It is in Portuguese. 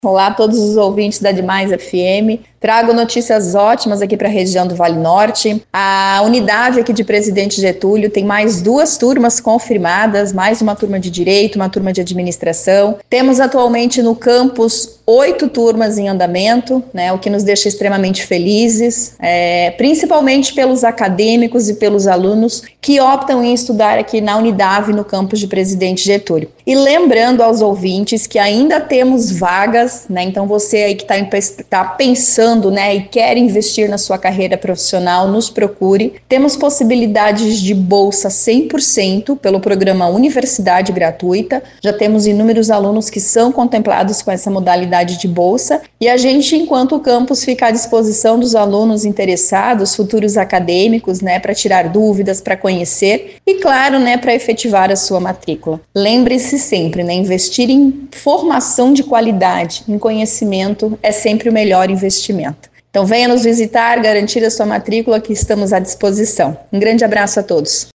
Olá a todos os ouvintes da Demais FM. Trago notícias ótimas aqui para a região do Vale Norte. A unidade aqui de Presidente Getúlio tem mais 2 turmas confirmadas, mais uma turma de Direito, uma turma de Administração. Temos atualmente no campus 8 turmas em andamento, né, o que nos deixa extremamente felizes, principalmente pelos acadêmicos e pelos alunos que optam em estudar aqui na Unidade, no campus de Presidente Getúlio. E lembrando aos ouvintes que ainda temos vagas, né, então você aí que está pensando, né, e quer investir na sua carreira profissional, nos procure. Temos possibilidades de bolsa 100% pelo programa Universidade Gratuita. Já temos inúmeros alunos que são contemplados com essa modalidade de bolsa, e a gente, enquanto o campus, fica à disposição dos alunos interessados, futuros acadêmicos, né, para tirar dúvidas, para conhecer e, claro, né, para efetivar a sua matrícula. Lembre-se sempre, né, investir em formação de qualidade, em conhecimento, é sempre o melhor investimento. Então venha nos visitar, garantir a sua matrícula, que estamos à disposição. Um grande abraço a todos.